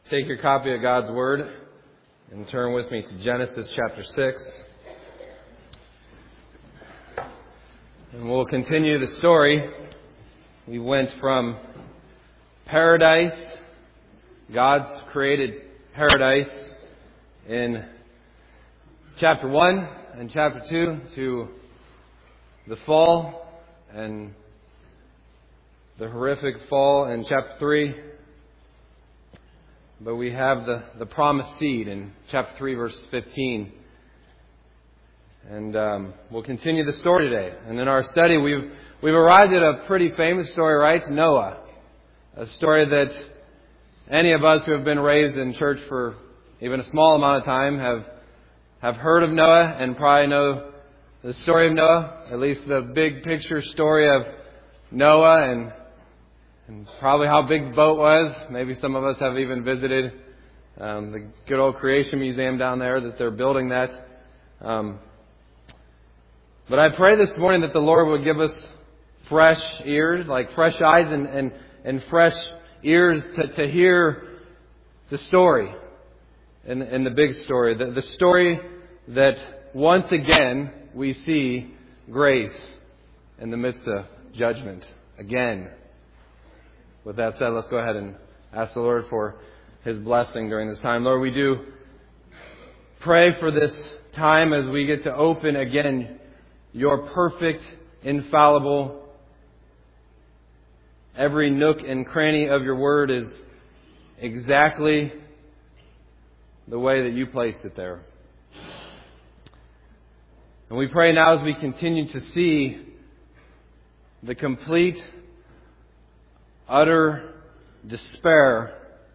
Take your copy of God's Word and turn with me to Genesis chapter 6. And we'll continue the story. We went from paradise, God's created paradise, in chapter 1 and chapter 2 to the fall and the horrific fall in chapter 3. But we have the promised seed in chapter 3, verse 15. And we'll continue the story today. And in our study, we've arrived at a pretty famous story, right? Noah. A story that any of us who have been raised in church for even a small amount of time have heard of Noah and probably know the story of Noah, at least the big picture story of Noah and probably how big the boat was. Maybe some of us have even visited the good old Creation Museum down there that they're building that. But I pray this morning that the Lord would give us fresh ears, like fresh eyes and fresh ears to hear the story and the big story. The story that once again we see grace in the midst of judgment again. With that said, let's go ahead and ask the Lord for His blessing during this time. Lord, we do pray for this time as we get to open again Your perfect, infallible, every nook and cranny of Your Word is exactly the way that You placed it there. And we pray now as we continue to see the complete, utter despair.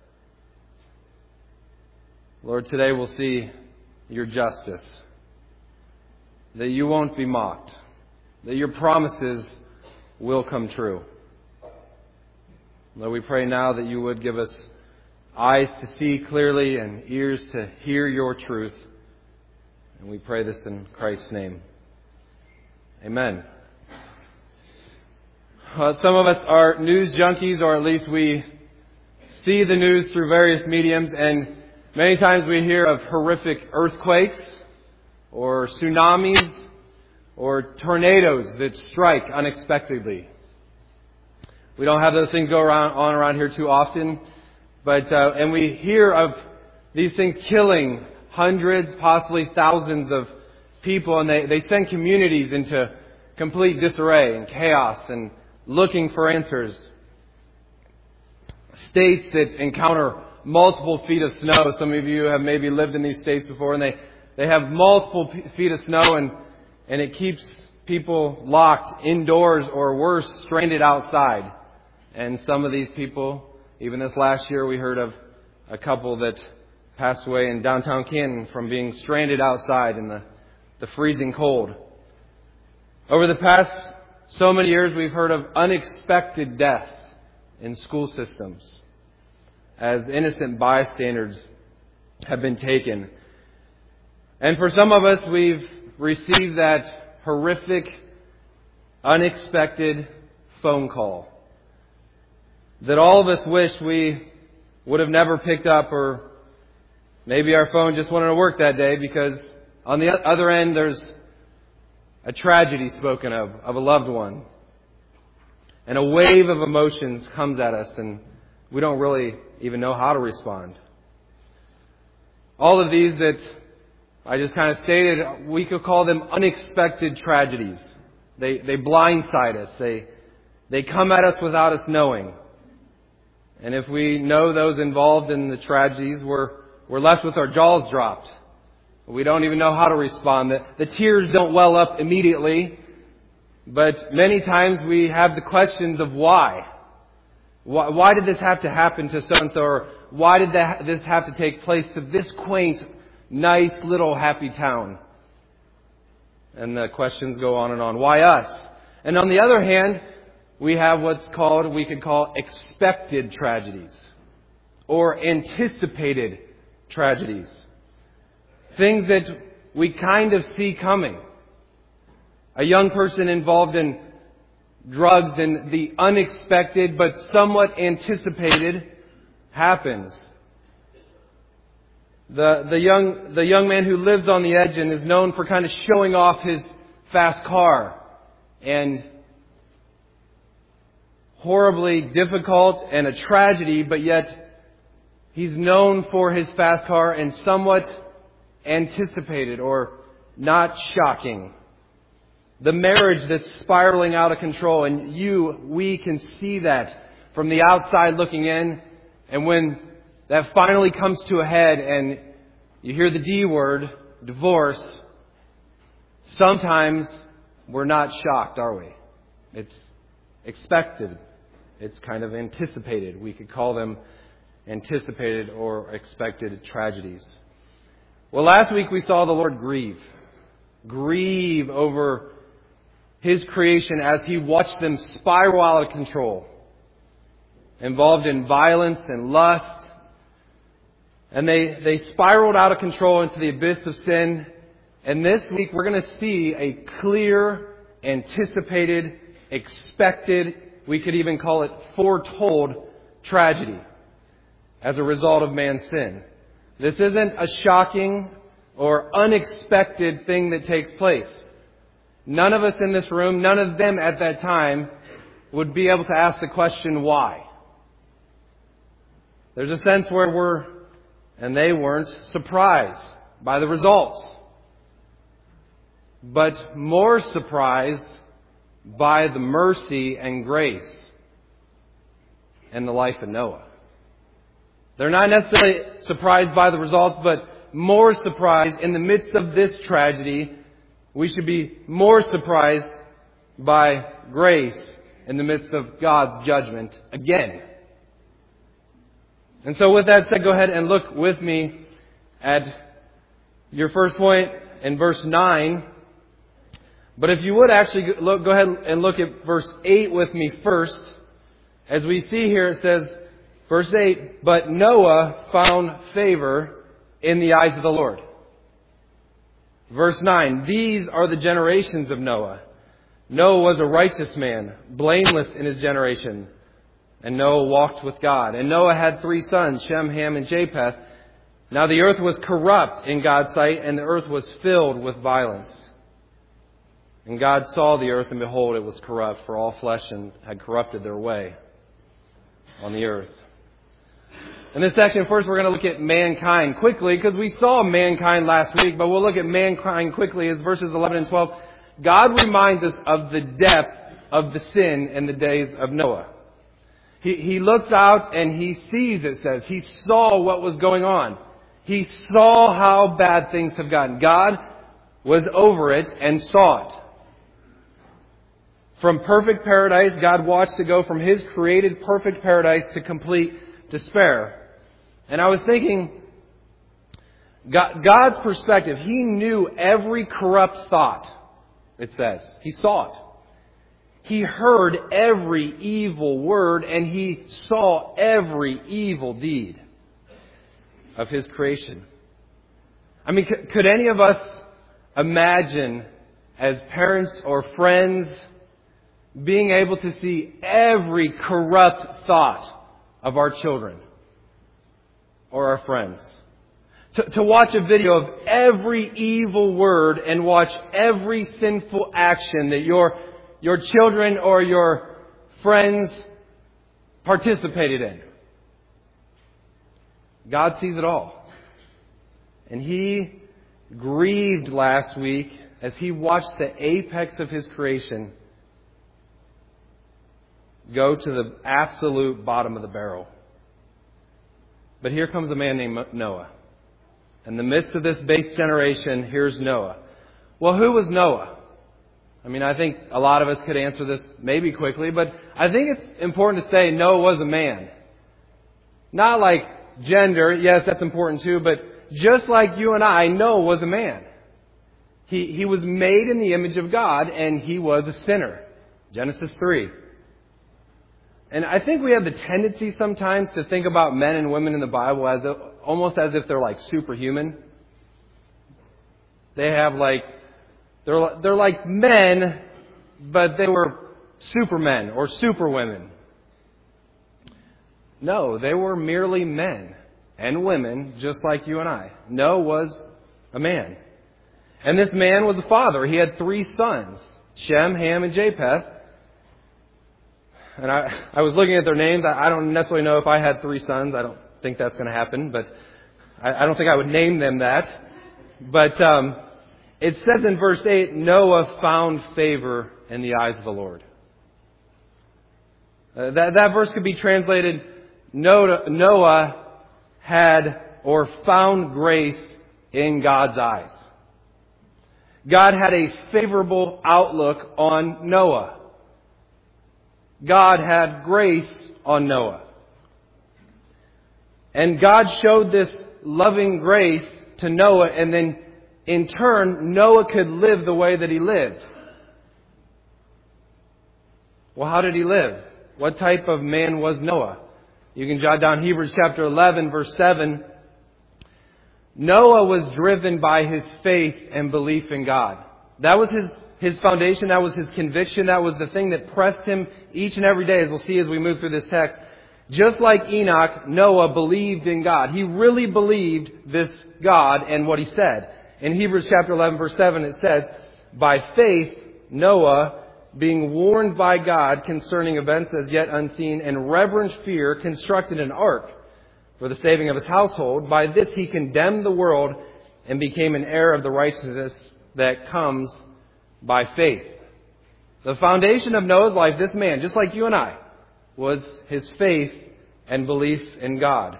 Lord, today we'll see Your justice. That You won't be mocked. That Your promises will come true. Lord, we pray now that You would give us eyes to see clearly and ears to hear Your truth. And we pray this in Christ's name. Amen. Some of us are news junkies, or at least we see the news through various mediums, and many times we hear of horrific earthquakes, or tsunamis, or tornadoes that strike unexpectedly. We don't have those things go on around here too often, but and we hear of these things killing hundreds, possibly thousands of people, and they send communities into complete disarray and chaos and looking for answers. States that encounter multiple feet of snow. Some of you have maybe lived in these states before, and they have multiple feet of snow, and it keeps people locked indoors or worse, stranded outside. And some of these people, even this last year, we heard of a couple that passed away in downtown Canton from being stranded outside in the freezing cold. Over the past so many years, we've heard of unexpected deaths in school systems as innocent bystanders have been taken. And for some of us, we've received that horrific, unexpected phone call that all of us wish we would have never picked up, or maybe our phone just wanted to work that day because on the other end there's a tragedy spoken of a loved one. And a wave of emotions comes at us and we don't really even know how to respond. All of these that I just kind of stated, we could call them unexpected tragedies. They blindside us. They come at us without us knowing. And if we know those involved in the tragedies, we're left with our jaws dropped. We don't even know how to respond. The tears don't well up immediately, but many times we have the questions of why. Why did this have to happen to so-and-so? Or why did this have to take place to this quaint, nice little happy town? And the questions go on and on. Why us? And on the other hand, we have we could call expected tragedies or anticipated tragedies. Things that we kind of see coming. A young person involved in drugs and the unexpected but somewhat anticipated happens. The young man who lives on the edge and is known for kind of showing off his fast car, and horribly difficult and a tragedy, but yet he's known for his fast car and somewhat anticipated or not shocking. The marriage that's spiraling out of control, and we can see that from the outside looking in, and when that finally comes to a head and you hear the D word, divorce, sometimes we're not shocked, are we? It's expected. It's kind of anticipated. We could call them anticipated or expected tragedies. Well, last week we saw the Lord grieve. Grieve over His creation as He watched them spiral out of control, involved in violence and lust. And they spiraled out of control into the abyss of sin. And this week we're going to see a clear, anticipated, expected, we could even call it foretold tragedy as a result of man's sin. This isn't a shocking or unexpected thing that takes place. None of us in this room, none of them at that time would be able to ask the question, why? There's a sense where and they weren't surprised by the results, but more surprised by the mercy and grace and the life of Noah. They're not necessarily surprised by the results, but more surprised in the midst of this tragedy. We should be more surprised by grace in the midst of God's judgment again. And so with that said, go ahead and look with me at your first point in verse 9. But if you would actually go ahead and look at verse 8 with me first. As we see here, it says, verse 8, "But Noah found favor in the eyes of the Lord." Verse 9, "These are the generations of Noah. Noah was a righteous man, blameless in his generation. And Noah walked with God. And Noah had 3 sons, Shem, Ham, and Japheth. Now the earth was corrupt in God's sight, and the earth was filled with violence. And God saw the earth, and behold, it was corrupt, for all flesh had corrupted their way on the earth." In this section, first we're going to look at mankind quickly, because we saw mankind last week, but we'll look at mankind quickly as verses 11 and 12. God reminds us of the depth of the sin in the days of Noah. He looks out and he sees, it says. He saw what was going on. He saw how bad things have gotten. God was over it and saw it. From perfect paradise, God watched it go from His created perfect paradise to complete despair. And I was thinking, God's perspective, He knew every corrupt thought, it says. He saw it. He heard every evil word, and He saw every evil deed of His creation. I mean, could any of us imagine, as parents or friends, being able to see every corrupt thought of our children or our friends? To watch a video of every evil word and watch every sinful action that your children or your friends participated in. God sees it all. And He grieved last week as He watched the apex of His creation go to the absolute bottom of the barrel. But here comes a man named Noah. In the midst of this base generation, here's Noah. Well, who was Noah? I mean, I think a lot of us could answer this maybe quickly, but I think it's important to say Noah was a man. Not like gender, yes, that's important too, but just like you and I, Noah was a man. He was made in the image of God, and he was a sinner. Genesis 3. And I think we have the tendency sometimes to think about men and women in the Bible as almost as if they're like superhuman. They have they're like men, but they were supermen or superwomen. No, they were merely men. and women just like you and I. Noah was a man. And this man was a father. He had 3 sons, Shem, Ham, and Japheth. And I was looking at their names. I don't necessarily know if I had 3 sons. I don't think that's going to happen, but I don't think I would name them that. But it says in verse 8, Noah found favor in the eyes of the Lord. That verse could be translated, Noah had or found grace in God's eyes. God had a favorable outlook on Noah. God had grace on Noah. And God showed this loving grace to Noah, and then in turn, Noah could live the way that he lived. Well, how did he live? What type of man was Noah? You can jot down Hebrews chapter 11, verse 7. Noah was driven by his faith and belief in God. That was his foundation. That was his conviction. That was the thing that pressed him each and every day, as we'll see as we move through this text. Just like Enoch, Noah believed in God. He really believed this God and what he said. In Hebrews chapter 11, verse 7, it says, by faith, Noah, being warned by God concerning events as yet unseen, and reverent fear, constructed an ark for the saving of his household. By this he condemned the world and became an heir of the righteousness that comes by faith. The foundation of Noah's life, this man, just like you and I, was his faith and belief in God.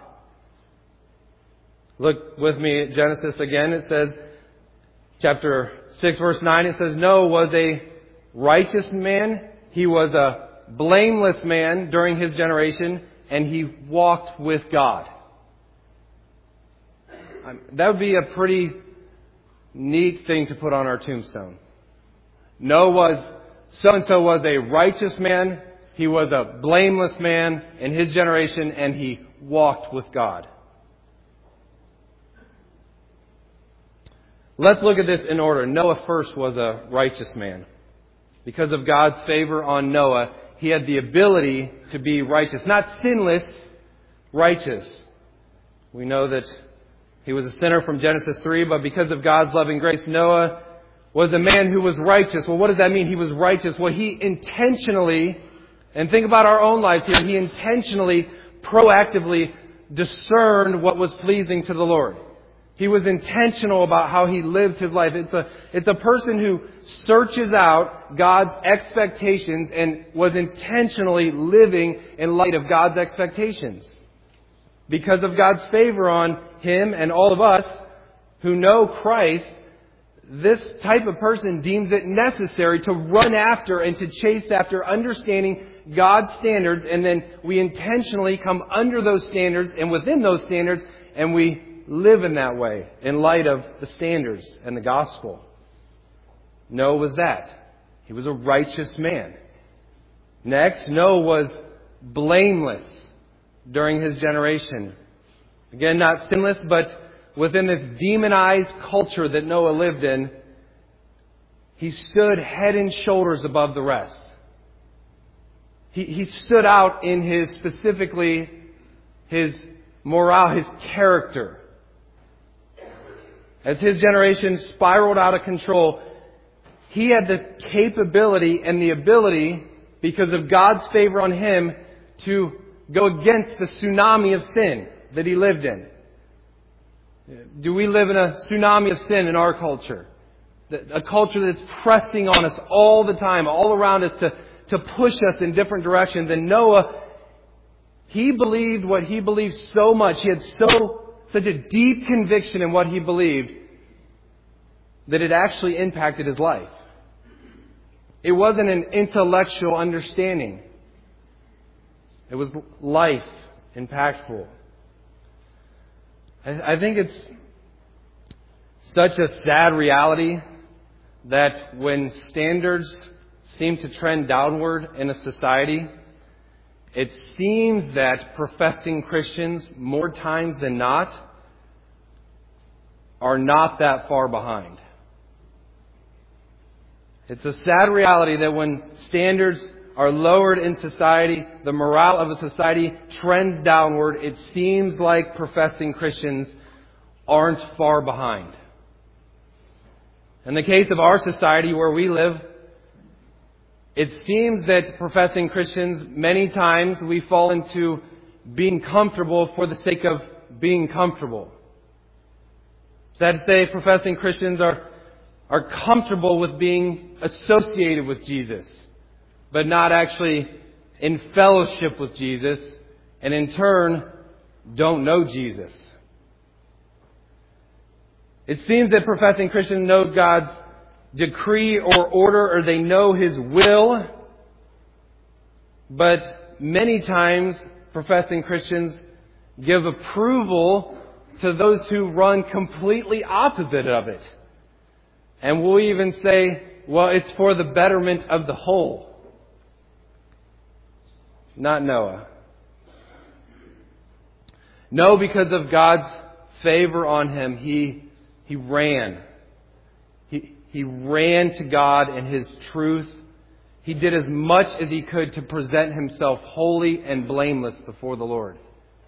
Look with me at Genesis again. It says, chapter 6, verse 9, it says, Noah was a righteous man. He was a blameless man during his generation, and he walked with God. That would be a pretty neat thing to put on our tombstone. Noah so-and-so was a righteous man. He was a blameless man in his generation, and he walked with God. Let's look at this in order. Noah first was a righteous man. Because of God's favor on Noah, he had the ability to be righteous. Not sinless, righteous. We know that he was a sinner from Genesis 3, but because of God's loving grace, Noah was a man who was righteous. Well, what does that mean? He was righteous. Well, he intentionally, and think about our own lives here, he intentionally, proactively discerned what was pleasing to the Lord. He was intentional about how he lived his life. It's a person who searches out God's expectations and was intentionally living in light of God's expectations. Because of God's favor on him and all of us who know Christ, this type of person deems it necessary to run after and to chase after understanding God's standards, and then we intentionally come under those standards and within those standards, and we live in that way in light of the standards and the gospel. Noah was that. He was a righteous man. Next, Noah was blameless during his generation. Again, not sinless, but within this demonized culture that Noah lived in, he stood head and shoulders above the rest. He stood out in specifically his morale, his character. As his generation spiraled out of control, he had the capability and the ability, because of God's favor on him, to go against the tsunami of sin that he lived in. Do we live in a tsunami of sin in our culture? A culture that's pressing on us all the time, all around us to push us in different directions. And Noah, he believed what he believed so much. He had such a deep conviction in what he believed that it actually impacted his life. It wasn't an intellectual understanding. It was life impactful. I think it's such a sad reality that when standards seem to trend downward in a society, it seems that professing Christians, more times than not, are not that far behind. It's a sad reality that when standards are lowered in society, the morale of a society trends downward, it seems like professing Christians aren't far behind. In the case of our society where we live, it seems that professing Christians, many times we fall into being comfortable for the sake of being comfortable. Sad to say, professing Christians are comfortable with being associated with Jesus, but not actually in fellowship with Jesus, and in turn, don't know Jesus. It seems that professing Christians know God's decree or order, or they know His will, but many times professing Christians give approval to those who run completely opposite of it. And we'll even say, well, it's for the betterment of the whole. Not Noah. No, because of God's favor on him, he ran. He ran to God and His truth. He did as much as he could to present himself holy and blameless before the Lord.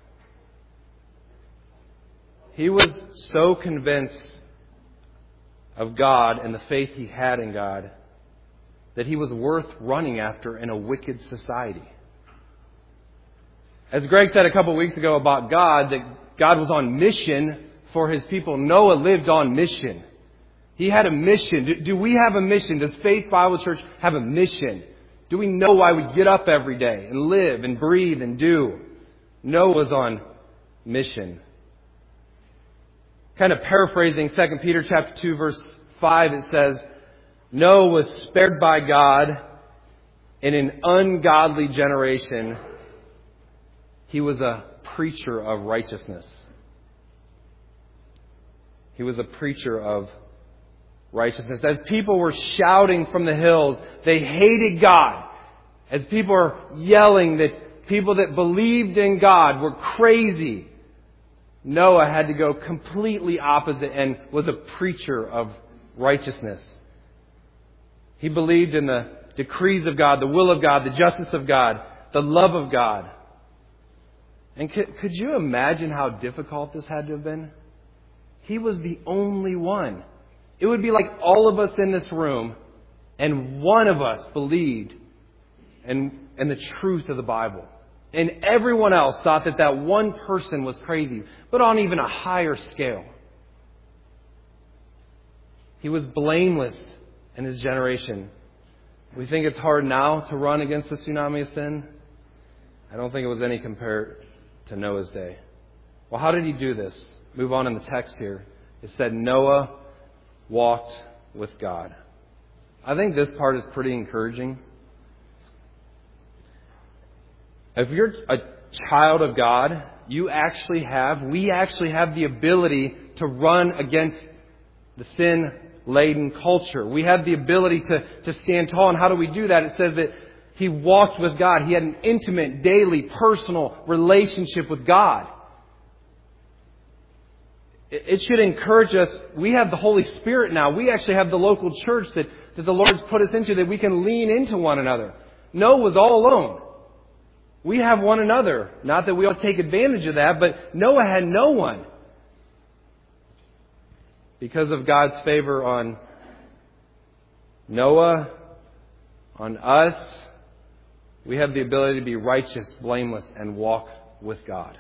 He was so convinced of God and the faith he had in God that he was worth running after in a wicked society. As Greg said a couple of weeks ago about God, that God was on mission for His people. Noah lived on mission. He had a mission. Do we have a mission? Does Faith Bible Church have a mission? Do we know why we get up every day and live and breathe and do? Noah was on mission. Kind of paraphrasing 2 Peter chapter 2 verse 5, it says, Noah was spared by God in an ungodly generation. He was a preacher of righteousness. He was a preacher of righteousness. As people were shouting from the hills, they hated God. As people are yelling that people that believed in God were crazy, Noah had to go completely opposite and was a preacher of righteousness. He believed in the decrees of God, the will of God, the justice of God, the love of God. And could you imagine how difficult this had to have been? He was the only one. It would be like all of us in this room and one of us believed in the truth of the Bible. And everyone else thought that one person was crazy, but on even a higher scale. He was blameless in his generation. We think it's hard now to run against the tsunami of sin. I don't think it was any compared to Noah's day. Well, how did he do this? Move on in the text here. It said Noah walked with God. I think this part is pretty encouraging. If you're a child of God, we actually have the ability to run against the sin-laden culture. We have the ability to stand tall. And how do we do that? It says that he walked with God. He had an intimate, daily, personal relationship with God. It should encourage us. We have the Holy Spirit now. We actually have the local church that the Lord's put us into, that we can lean into one another. Noah was all alone. We have one another. Not that we ought to take advantage of that, but Noah had no one. Because of God's favor on Noah, on us, we have the ability to be righteous, blameless, and walk with God.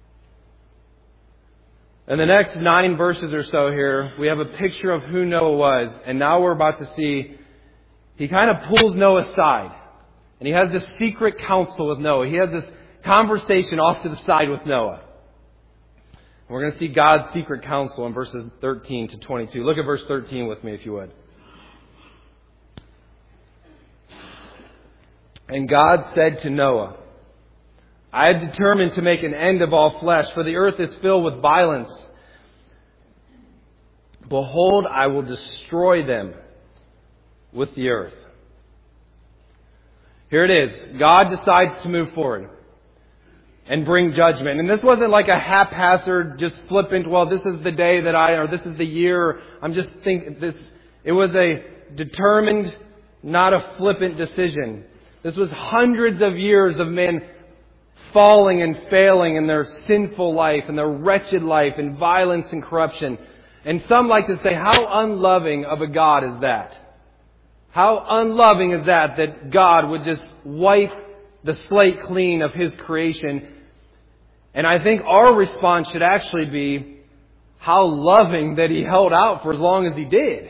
In the next 9 verses or so here, we have a picture of who Noah was. And now we're about to see, he kind of pulls Noah aside. And he has this secret counsel with Noah. He has this conversation off to the side with Noah. And we're going to see God's secret counsel in verses 13 to 22. Look at verse 13 with me, if you would. And God said to Noah, I have determined to make an end of all flesh, for the earth is filled with violence. Behold, I will destroy them with the earth. Here it is. God decides to move forward and bring judgment. And this wasn't like a haphazard, just flippant, well, this is the day that or this is the year. I'm just thinking this. It was a determined, not a flippant decision. This was hundreds of years of men falling and failing in their sinful life and their wretched life and violence and corruption. And some like to say, how unloving of a God is that? How unloving is that God would just wipe the slate clean of His creation? And I think our response should actually be, how loving that He held out for as long as He did.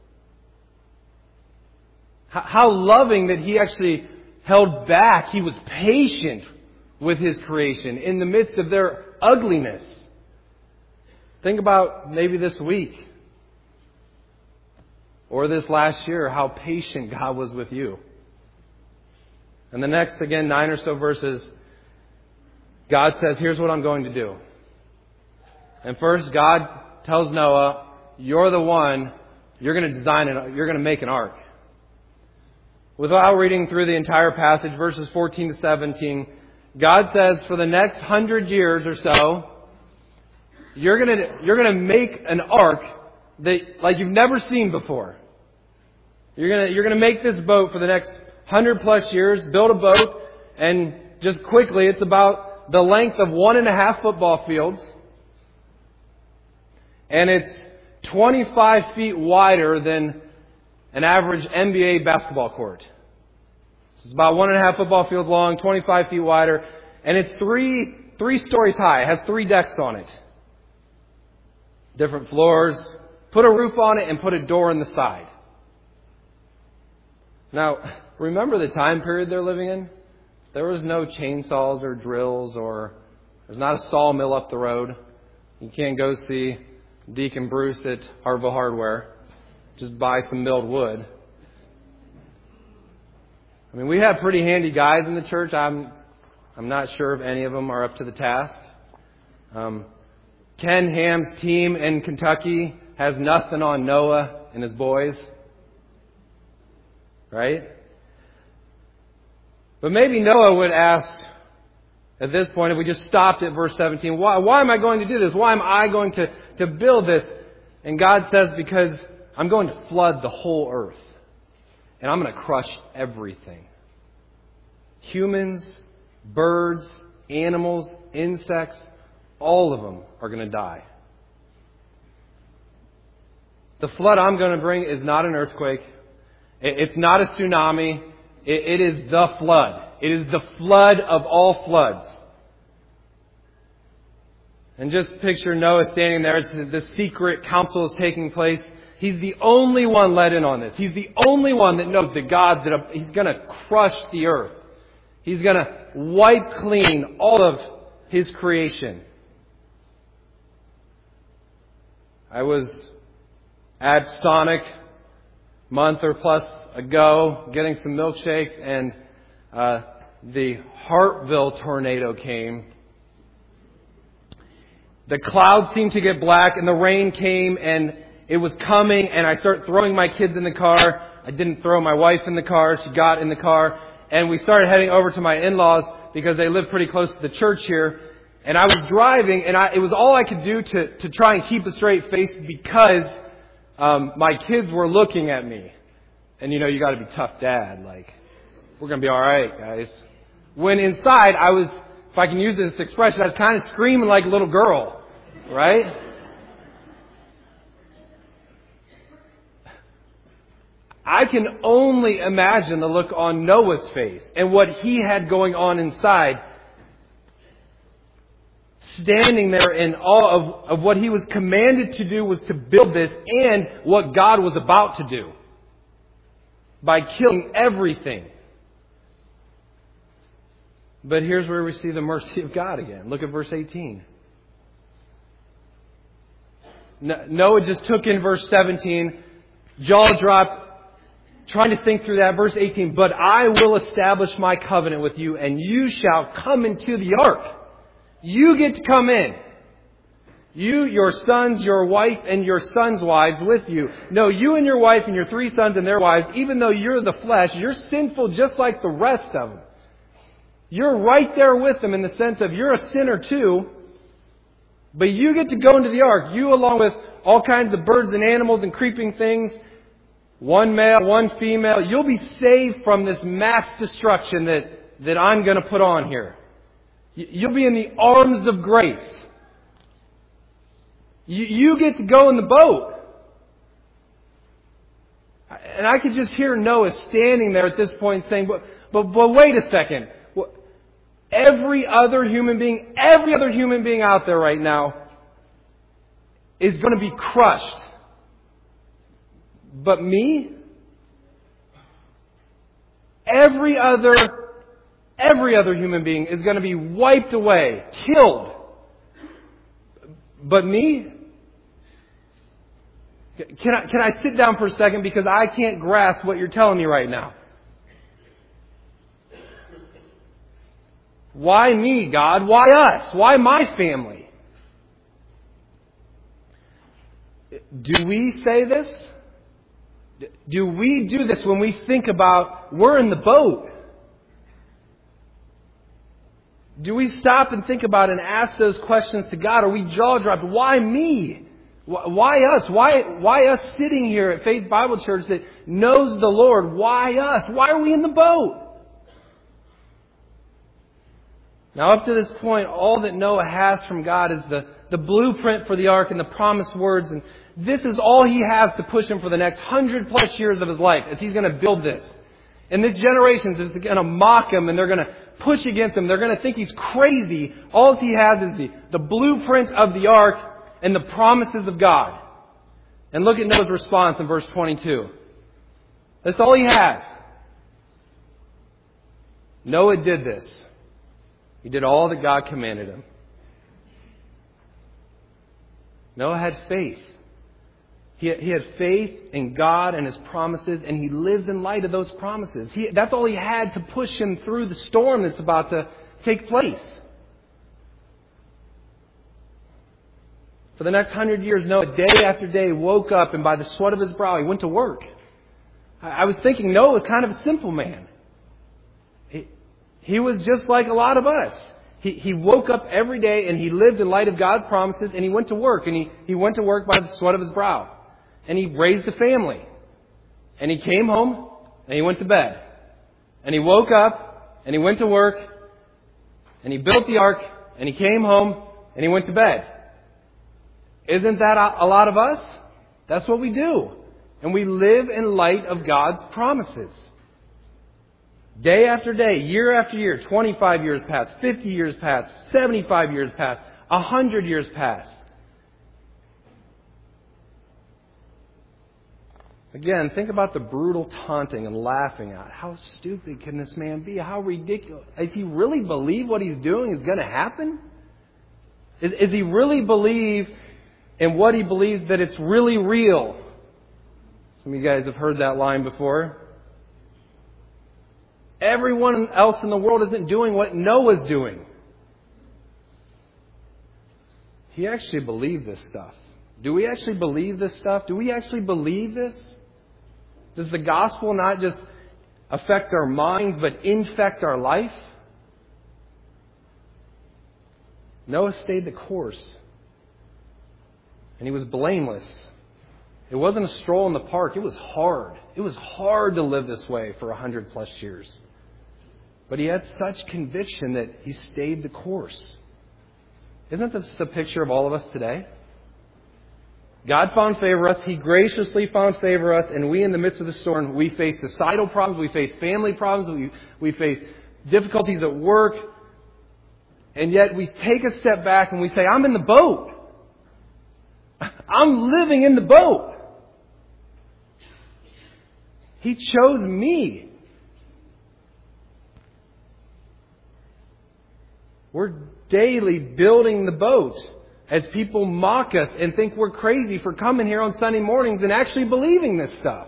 How loving that He actually held back. He was patient with His creation in the midst of their ugliness. Think about maybe this week or this last year, how patient God was with you. And the next, again, 9 or so verses, God says, here's what I'm going to do. And first, God tells Noah, you're the one, you're going to make an ark. Without reading through the entire passage, verses 14 to 17, God says for the next 100 years or so, you're going to make an ark that like you've never seen before. You're going to make this boat for the next 100 plus years, build a boat, and just quickly, it's about the length of 1.5 football fields. And it's 25 feet wider than an average NBA basketball court. It's about 1.5 football fields long, 25 feet wider, and it's three stories high. It has 3 decks on it. Different floors. Put a roof on it and put a door in the side. Now, remember the time period they're living in? There was no chainsaws or drills, or there's not a sawmill up the road. You can't go see Deacon Bruce at Harville Hardware. Just buy some milled wood. I mean, we have pretty handy guys in the church. I'm not sure if any of them are up to the task. Ken Ham's team in Kentucky has nothing on Noah and his boys. Right? But maybe Noah would ask at this point, if we just stopped at verse 17, why am I going to do this? Why am I going to build this? And God says, because I'm going to flood the whole earth. And I'm going to crush everything. Humans, birds, animals, insects, all of them are going to die. The flood I'm going to bring is not an earthquake. It's not a tsunami. It is the flood. It is the flood of all floods. And just picture Noah standing there. The secret council is taking place. He's the only one let in on this. He's the only one that knows that He's going to crush the earth. He's going to wipe clean all of His creation. I was at Sonic a month or plus ago getting some milkshakes, and the Hartville tornado came. The clouds seemed to get black and the rain came and it was coming, and I started throwing my kids in the car. I didn't throw my wife in the car. She got in the car. And we started heading over to my in-laws because they live pretty close to the church here. And I was driving, and it was all I could do to try and keep a straight face because my kids were looking at me. And you got to be tough dad. Like, we're going to be all right, guys. When inside, I was, if I can use this expression, I was kind of screaming like a little girl. Right? I can only imagine the look on Noah's face and what he had going on inside. Standing there in awe of what he was commanded to do was to build this, and what God was about to do by killing everything. But here's where we see the mercy of God again. Look at verse 18. Noah just took in verse 17, jaw dropped, trying to think through that. Verse 18, but I will establish my covenant with you, and you shall come into the ark. You get to come in. You, your sons, your wife, and your sons' wives with you. No, you and your wife and your 3 sons and their wives, even though you're the flesh, you're sinful just like the rest of them. You're right there with them in the sense of you're a sinner too, but you get to go into the ark. You, along with all kinds of birds and animals and creeping things, one male, one female. You'll be saved from this mass destruction that I'm going to put on here. You'll be in the arms of grace. You get to go in the boat. And I could just hear Noah standing there at this point saying, but wait a second. Every other human being out there right now is going to be crushed. But me? Every other human being is going to be wiped away, killed. But me? Can I sit down for a second, because I can't grasp what you're telling me right now. Why me, God? Why us? Why my family? Do we say this? Do we do this when we think about we're in the boat? Do we stop and think about and ask those questions to God? Are we jaw-dropped? Why me? Why us? Why us sitting here at Faith Bible Church that knows the Lord? Why us? Why are we in the boat? Now, up to this point, all that Noah has from God is the blueprint for the ark and the promised words. And this is all he has to push him for the next 100+ years of his life, as he's going to build this. And this generation is going to mock him, and they're going to push against him. They're going to think he's crazy. All he has is the blueprint of the ark and the promises of God. And look at Noah's response in verse 22. That's all he has. Noah did this. He did all that God commanded him. Noah had faith. He had faith in God and His promises, and he lived in light of those promises. That's all he had to push him through the storm that's about to take place. For the next 100 years, Noah, day after day, woke up, and by the sweat of his brow, he went to work. I was thinking Noah was kind of a simple man. He was just like a lot of us. He woke up every day, and he lived in light of God's promises, and he went to work. And he went to work by the sweat of his brow. And he raised a family. And he came home, and he went to bed. And he woke up, and he went to work, and he built the ark, and he came home, and he went to bed. Isn't that a lot of us? That's what we do. And we live in light of God's promises. Day after day, year after year, 25 years pass, 50 years pass, 75 years pass, 100 years pass. Again, think about the brutal taunting and laughing at. How stupid can this man be? How ridiculous. Does he really believe what he's doing is going to happen? Is he really believe in what he believes, that it's really real? Some of you guys have heard that line before. Everyone else in the world isn't doing what Noah's doing. He actually believed this stuff. Do we actually believe this stuff? Do we actually believe this? Does the gospel not just affect our mind, but infect our life? Noah stayed the course. And he was blameless. It wasn't a stroll in the park. It was hard. It was hard to live this way for 100+ years. But he had such conviction that he stayed the course. Isn't this the picture of all of us today? God found favor us. He graciously found favor us. And we, in the midst of the storm, we face societal problems. We face family problems. We face difficulties at work. And yet we take a step back and we say, I'm in the boat. I'm living in the boat. He chose me. We're daily building the boat as people mock us and think we're crazy for coming here on Sunday mornings and actually believing this stuff.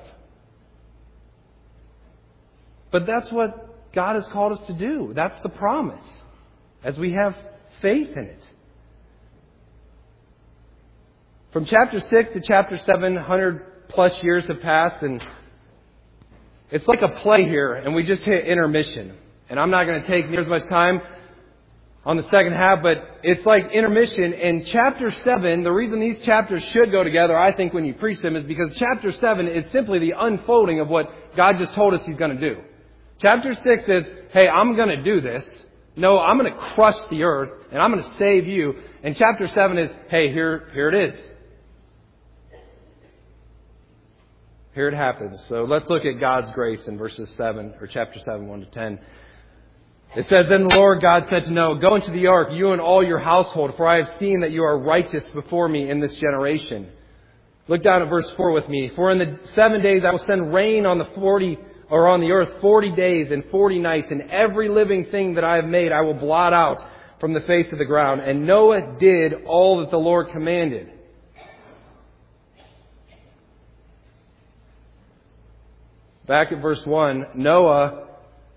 But that's what God has called us to do. That's the promise, as we have faith in it. From chapter 6 to chapter 7, 100+ years have passed, and it's like a play here, and we just hit intermission. And I'm not going to take near as much time. on the second half, but it's like intermission. And chapter 7, the reason these chapters should go together, I think, when you preach them, is because chapter 7 is simply the unfolding of what God just told us He's going to do. Chapter 6 is, hey, I'm going to do this. No, I'm going to crush the earth, and I'm going to save you. And chapter 7 is, hey, here it is. Here it happens. So let's look at God's grace in verses 7, or chapter 7, 1 to 10. It says, Then the Lord God said to Noah, Go into the ark, you and all your household, for I have seen that you are righteous before me in this generation. Look down at verse 4 with me. For in the 7 days I will send rain on the earth 40 days and 40 nights, and every living thing that I have made I will blot out from the face of the ground. And Noah did all that the Lord commanded. Back at verse 1, Noah,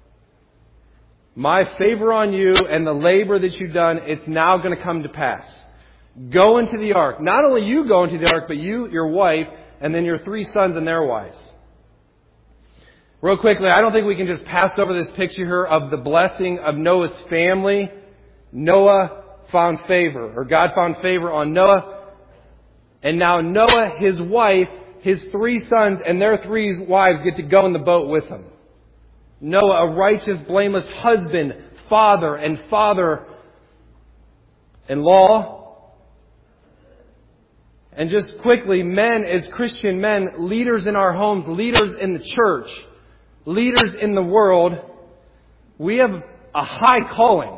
my favor on you and the labor that you've done, it's now going to come to pass. Go into the ark. Not only you go into the ark, but you, your wife, and then your 3 sons and their wives. Real quickly, I don't think we can just pass over this picture here of the blessing of Noah's family. Noah found favor, or God found favor on Noah. And now Noah, his wife, his 3 sons, and their 3 wives get to go in the boat with him. Noah, a righteous, blameless husband, father, and father-in-law. And just quickly, men as Christian men, leaders in our homes, leaders in the church, leaders in the world, we have a high calling.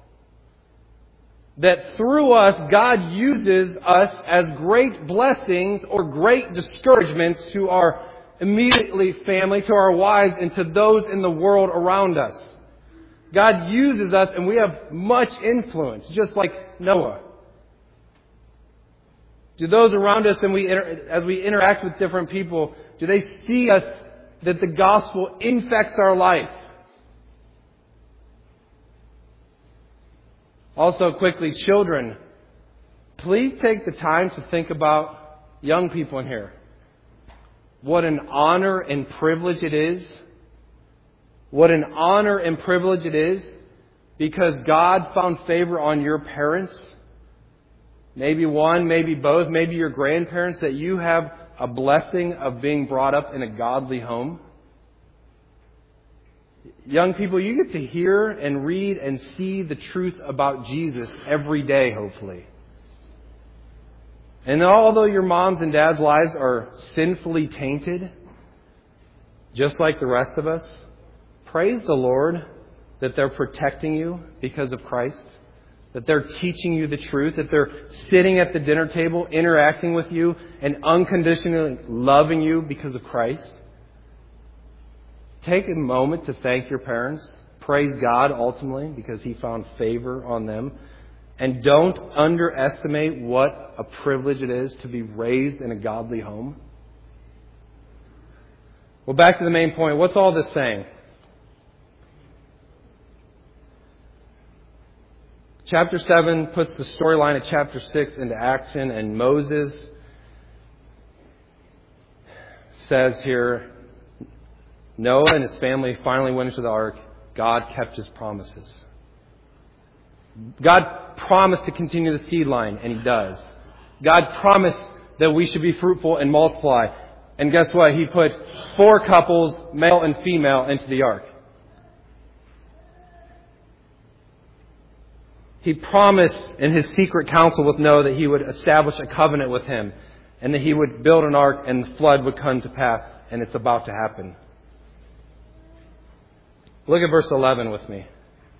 That through us, God uses us as great blessings or great discouragements to our immediately family, to our wives, and to those in the world around us. God uses us, and we have much influence, just like Noah. Do those around us, and as we interact with different people, do they see us that the gospel infects our life? Also, quickly, children, please take the time to think about young people in here. What an honor and privilege it is. What an honor and privilege it is because God found favor on your parents. Maybe one, maybe both, maybe your grandparents, that you have a blessing of being brought up in a godly home. Young people, you get to hear and read and see the truth about Jesus every day, hopefully. And although your moms and dads' lives are sinfully tainted, just like the rest of us, praise the Lord that they're protecting you because of Christ, that they're teaching you the truth, that they're sitting at the dinner table, interacting with you, and unconditionally loving you because of Christ. Take a moment to thank your parents. Praise God ultimately because He found favor on them. And don't underestimate what a privilege it is to be raised in a godly home. Well, back to the main point. What's all this saying? Chapter 7 puts the storyline of chapter 6 into action, and Moses says here, Noah and his family finally went into the ark. God kept His promises. God promised to continue the seed line, and He does. God promised that we should be fruitful and multiply. And guess what? He put 4 couples, male and female, into the ark. He promised in His secret counsel with Noah that He would establish a covenant with him and that He would build an ark and the flood would come to pass. And it's about to happen. Look at verse 11 with me.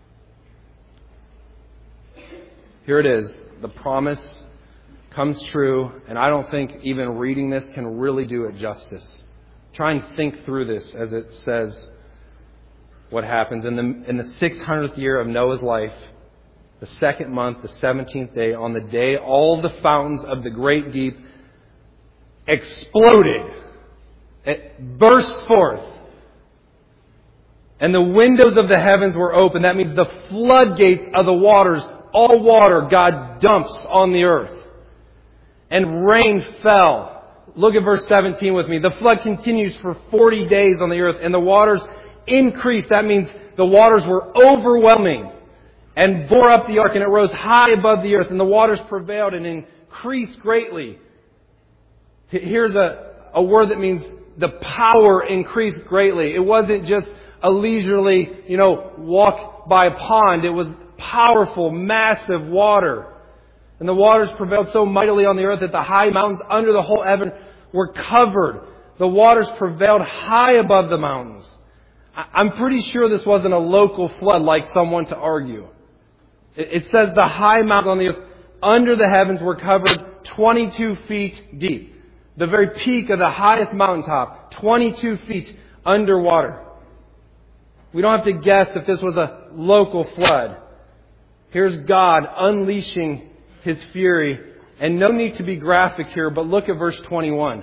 Here it is. The promise comes true, and I don't think even reading this can really do it justice. Try and think through this as it says what happens. In the 600th year of Noah's life, the 2nd month, the 17th day, on the day all the fountains of the great deep exploded. It burst forth. And the windows of the heavens were open. That means the floodgates of the waters, all water, God dumps on the earth. And rain fell. Look at verse 17 with me. The flood continues for 40 days on the earth, and the waters increased. That means the waters were overwhelming. and bore up the ark, and it rose high above the earth, and the waters prevailed and increased greatly. Here's a word that means the power increased greatly. It wasn't just a leisurely, walk by a pond. It was powerful, massive water. And the waters prevailed so mightily on the earth that the high mountains under the whole heaven were covered. The waters prevailed high above the mountains. I'm pretty sure this wasn't a local flood like some want to argue. It says the high mountains on the earth under the heavens were covered 22 feet deep. The very peak of the highest mountaintop, 22 feet underwater. We don't have to guess if this was a local flood. Here's God unleashing His fury. And no need to be graphic here, but look at verse 21.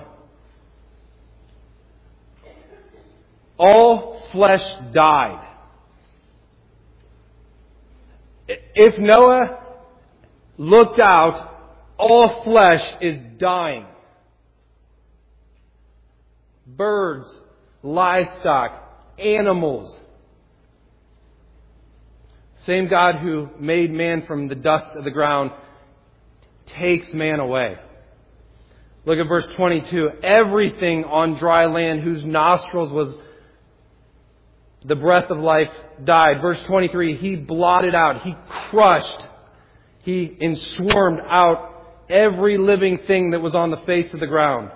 All flesh died. If Noah looked out, all flesh is dying. Birds, livestock, animals. Same God who made man from the dust of the ground takes man away. Look at verse 22. Everything on dry land whose nostrils was the breath of life died. Verse 23. He blotted out, He crushed, He enswarmed out every living thing that was on the face of the ground.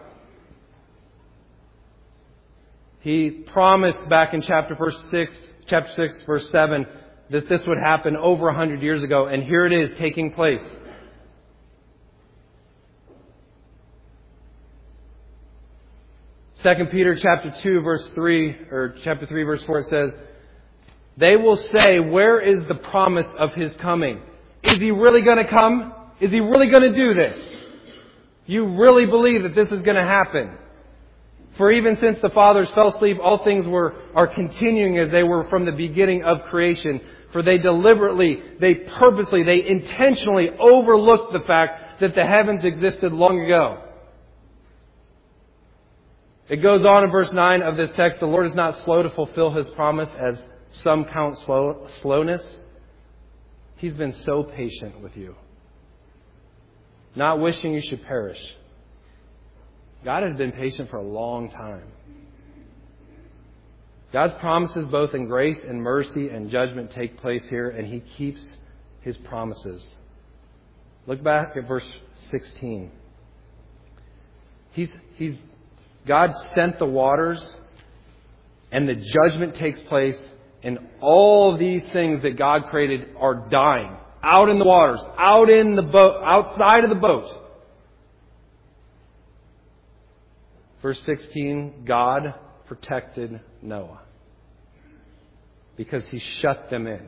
He promised back in chapter 6, verse 7, that this would happen over 100 years ago, and here it is taking place. Second Peter chapter 2 verse 3, or chapter 3 verse 4, it says, they will say, where is the promise of His coming? Is He really going to come? Is He really going to do this? You really believe that this is going to happen? For even since the fathers fell asleep, all things are continuing as they were from the beginning of creation. For they deliberately, they purposely, they intentionally overlooked the fact that the heavens existed long ago. It goes on in verse 9 of this text, the Lord is not slow to fulfill His promise, as some count slowness. He's been so patient with you, not wishing you should perish. God had been patient for a long time. God's promises both in grace and mercy and judgment take place here, and He keeps His promises. Look back at verse 16. God sent the waters, and the judgment takes place, and all these things that God created are dying. Out in the waters, out in the boat, outside of the boat. Verse 16, God protected Noah because He shut them in.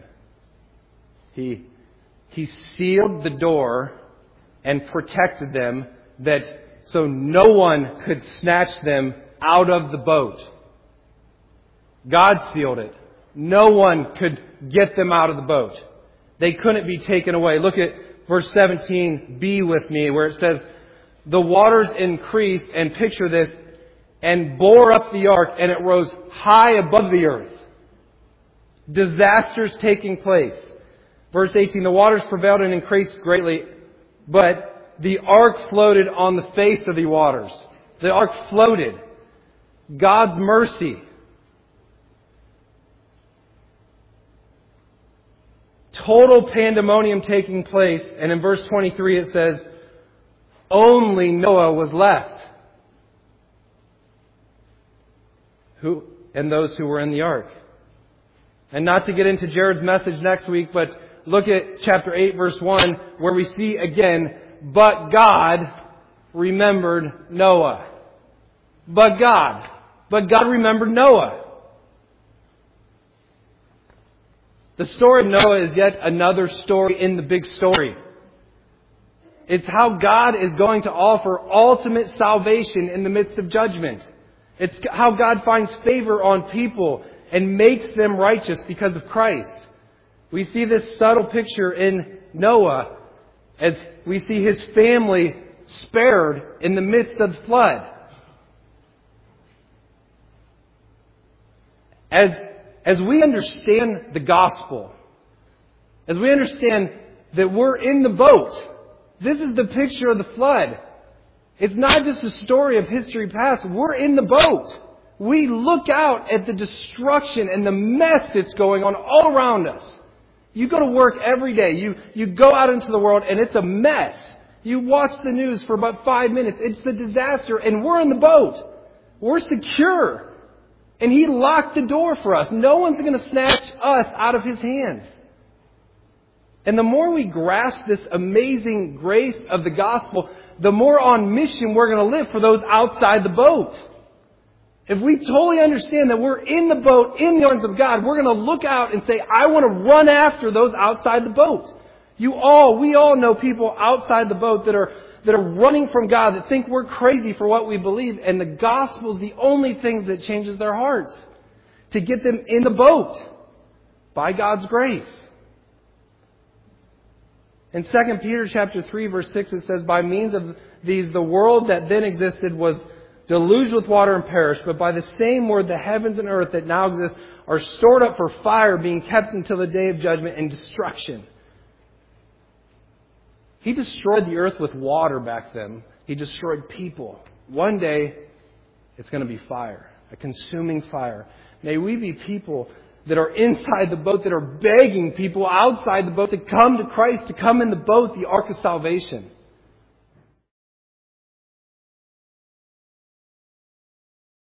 He sealed the door and protected them so no one could snatch them out of the boat. God sealed it. No one could get them out of the boat. They couldn't be taken away. Look at verse 17, be with me, where it says, the waters increased, and picture this, and bore up the ark, and it rose high above the earth. Disasters taking place. Verse 18, the waters prevailed and increased greatly, but the ark floated on the face of the waters. The ark floated. God's mercy. Total pandemonium taking place, and in verse 23 it says, only Noah was left. And those who were in the ark. And not to get into Jared's message next week, but look at chapter 8 verse 1 where we see again, but God remembered Noah. But God remembered Noah. The story of Noah is yet another story in the big story. It's how God is going to offer ultimate salvation in the midst of judgment. It's how God finds favor on people and makes them righteous because of Christ. We see this subtle picture in Noah as we see his family spared in the midst of the flood. As we understand the gospel, As we understand that we're in the boat. This is the picture of the flood. It's not just a story of history past. We're in the boat. We look out at the destruction and the mess that's going on all around us. You go to work every day. You go out into the world and it's a mess. You watch the news for about 5 minutes. It's a disaster and we're in the boat. We're secure. And He locked the door for us. No one's going to snatch us out of His hands. And the more we grasp this amazing grace of the gospel, the more on mission we're going to live for those outside the boat. If we totally understand that we're in the boat, in the arms of God, we're going to look out and say, I want to run after those outside the boat. We all know people outside the boat that are running from God, that think we're crazy for what we believe. And the gospel is the only thing that changes their hearts. To get them in the boat by God's grace. In 2 Peter chapter 3, verse 6, it says, by means of these, the world that then existed was deluged with water and perished. But by the same word, the heavens and earth that now exist are stored up for fire, being kept until the day of judgment and destruction. He destroyed the earth with water back then. He destroyed people. One day, it's going to be fire. A consuming fire. May we be people that are inside the boat, that are begging people outside the boat to come to Christ, to come in the boat, the ark of salvation.